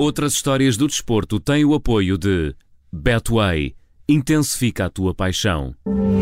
Outras histórias do desporto têm o apoio de Betway. Intensifica a tua paixão.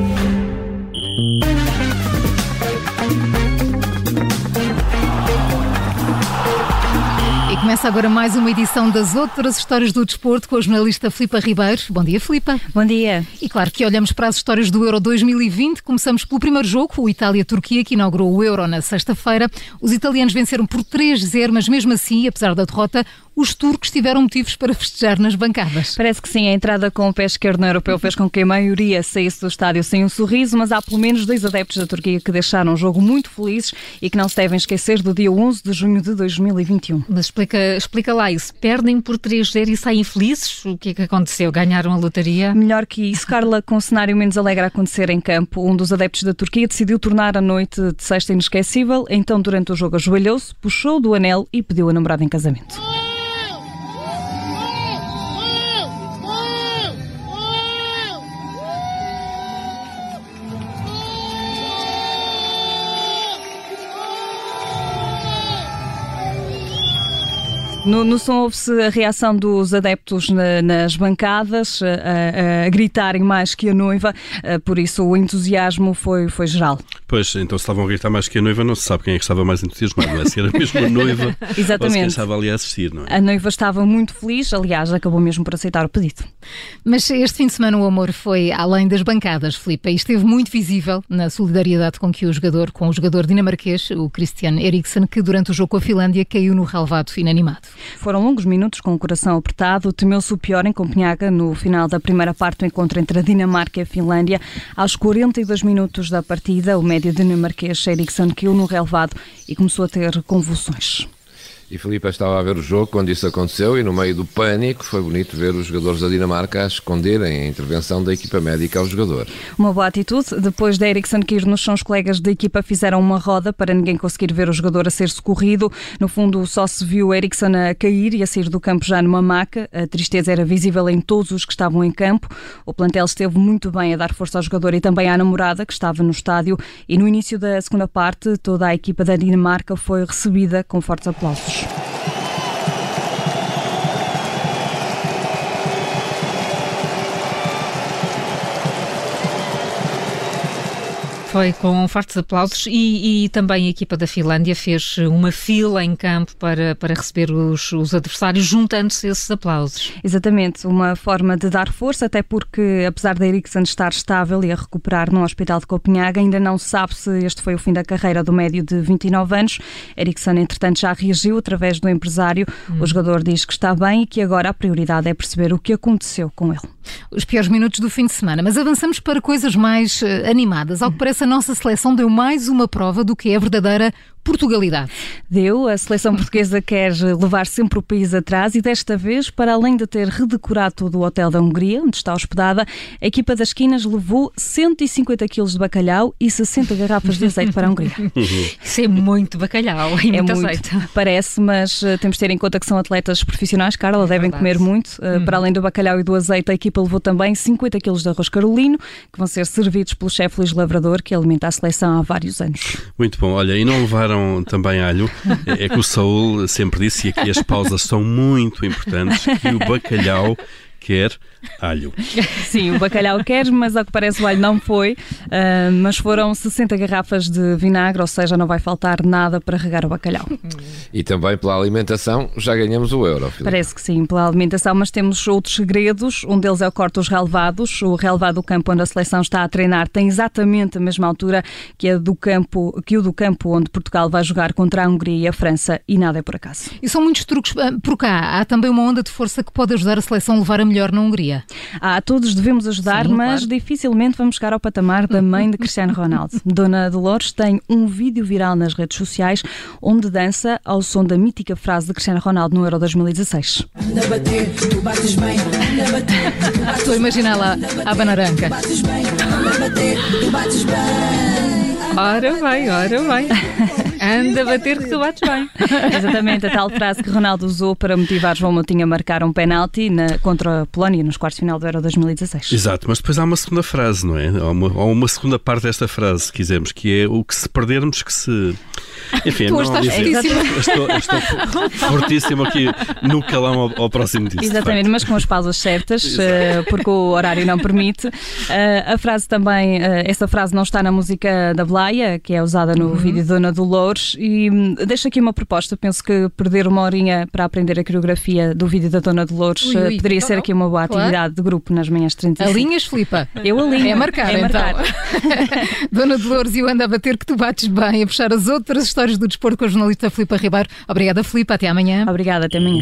E começa agora mais uma edição das Outras Histórias do Desporto com a jornalista Filipa Ribeiro. Bom dia, Filipa. Bom dia. E claro que olhamos para as histórias do Euro 2020. Começamos pelo primeiro jogo, o Itália-Turquia, que inaugurou o Euro na sexta-feira. Os italianos venceram por 3-0, mas mesmo assim, apesar da derrota, os turcos tiveram motivos para festejar nas bancadas. Parece que sim, a entrada com o pé esquerdo no europeu fez com que a maioria saísse do estádio sem um sorriso, mas há pelo menos 2 adeptos da Turquia que deixaram o jogo muito felizes e que não se devem esquecer do dia 11 de junho de 2021. Mas explica lá isso. Perdem por 3-0 e saem felizes? O que é que aconteceu? Ganharam a lotaria? Melhor que isso, Carla, com um cenário menos alegre a acontecer em campo, um dos adeptos da Turquia decidiu tornar a noite de sexta inesquecível, então durante o jogo ajoelhou-se, puxou do anel e pediu a namorada em casamento. No som ouve-se a reação dos adeptos nas bancadas, a gritarem mais que a noiva, por isso o entusiasmo foi geral. Pois, então se estavam a gritar mais que a noiva, não se sabe quem é que estava mais entusiasmado, não é? Se era mesmo a noiva Exatamente. ou se quem estava ali a assistir, não é? A noiva estava muito feliz, aliás, acabou mesmo por aceitar o pedido. Mas este fim de semana o amor foi além das bancadas, Filipe, e esteve muito visível na solidariedade com o jogador dinamarquês, o Christian Eriksen, que durante o jogo com a Finlândia caiu no relvado inanimado. Foram longos minutos com o coração apertado, temeu-se o pior em Copenhaga no final da primeira parte do encontro entre a Dinamarca e a Finlândia. Aos 42 minutos da partida, o médio dinamarquês Eriksen caiu no relvado e começou a ter convulsões. E Filipe estava a ver o jogo quando isso aconteceu e no meio do pânico foi bonito ver os jogadores da Dinamarca a esconderem a intervenção da equipa médica ao jogador. Uma boa atitude. Depois de Eriksen cair no chão, os colegas da equipa fizeram uma roda para ninguém conseguir ver o jogador a ser socorrido. No fundo, só se viu Eriksen a cair e a sair do campo já numa maca. A tristeza era visível em todos os que estavam em campo. O plantel esteve muito bem a dar força ao jogador e também à namorada que estava no estádio. E no início da segunda parte, toda a equipa da Dinamarca foi recebida com fortes aplausos. Foi com fortes aplausos e também a equipa da Finlândia fez uma fila em campo para receber os adversários, juntando-se a esses aplausos. Exatamente, uma forma de dar força, até porque apesar de Eriksen estar estável e a recuperar no hospital de Copenhaga, ainda não se sabe se este foi o fim da carreira do médio de 29 anos. Eriksen, entretanto, já reagiu através do empresário. O jogador diz que está bem e que agora a prioridade é perceber o que aconteceu com ele. Os piores minutos do fim de semana, mas avançamos para coisas mais animadas. Ao que parece, a nossa seleção deu mais uma prova do que é a verdadeira Portugalidade. A seleção portuguesa quer levar sempre o país atrás e desta vez, para além de ter redecorado todo o hotel da Hungria, onde está hospedada, a equipa das esquinas levou 150 kg de bacalhau e 60 garrafas de azeite para a Hungria. Isso é muito bacalhau e muito azeite. Parece, mas temos de ter em conta que são atletas profissionais, Carla, devem comer muito. Para além do bacalhau e do azeite, a equipa levou também 50 kg de arroz carolino, que vão ser servidos pelo chefe Luís Lavrador, que alimenta a seleção há vários anos. Muito bom. Olha, e não levaram também alho? É que o Saúl sempre disse, e aqui as pausas são muito importantes, que o bacalhau quer alho. Sim, o bacalhau quer, mas ao que parece o alho não foi, mas foram 60 garrafas de vinagre, ou seja, não vai faltar nada para regar o bacalhau. E também pela alimentação já ganhamos o euro, Filipe. Parece que sim, pela alimentação, mas temos outros segredos. Um deles é o corte dos relevados. O relevado do campo onde a seleção está a treinar tem exatamente a mesma altura que o do campo onde Portugal vai jogar contra a Hungria e a França, e nada é por acaso. E são muitos truques por cá. Há também uma onda de força que pode ajudar a seleção a levar a melhor na Hungria. Todos devemos ajudar, sim, mas claro, dificilmente vamos chegar ao patamar da mãe de Cristiano Ronaldo. Dona Dolores tem um vídeo viral nas redes sociais onde dança ao som da mítica frase de Cristiano Ronaldo no Euro 2016. Anda a bater, tu bates bem, anda a bater. Estou a imaginar lá a banaranca. Bates bem, anda a bater, tu bates bem. Ora bem. Anda a bater que tu bates bem. Exatamente, a tal frase que Ronaldo usou para motivar João Moutinho a marcar um penalti contra a Polónia nos quartos de final do Euro 2016. Exato, mas depois há uma segunda frase, não é? Ou uma segunda parte desta frase, se quisermos, que é o que se perdermos que se... Enfim, tu hoje estás fortíssimo. Estou fortíssimo aqui no calão ao próximo disso. Exatamente, mas com as pausas certas, porque o horário não permite. A frase também, essa frase não está na música da Blaia, que é usada no vídeo de Dona Dolores, e deixo aqui uma proposta. Penso que perder uma horinha para aprender a coreografia do vídeo da Dona Dolores poderia ser aqui uma boa atividade de grupo nas manhãs 35. Alinhas, Filipa? Eu alinho. É marcar, então. Dona Dolores e o Anda a Bater que tu bates bem, a puxar as outras histórias do desporto com a jornalista Filipa Ribeiro. Obrigada, Filipa. Até amanhã. Obrigada, até amanhã.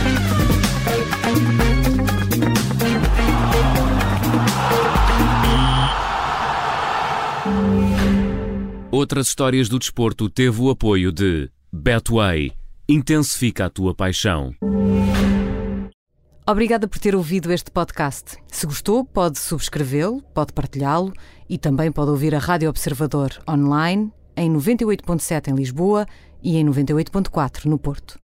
Outras histórias do desporto teve o apoio de Betway. Intensifica a tua paixão. Obrigada por ter ouvido este podcast. Se gostou, pode subscrevê-lo, pode partilhá-lo e também pode ouvir a Rádio Observador online em 98.7 em Lisboa e em 98.4 no Porto.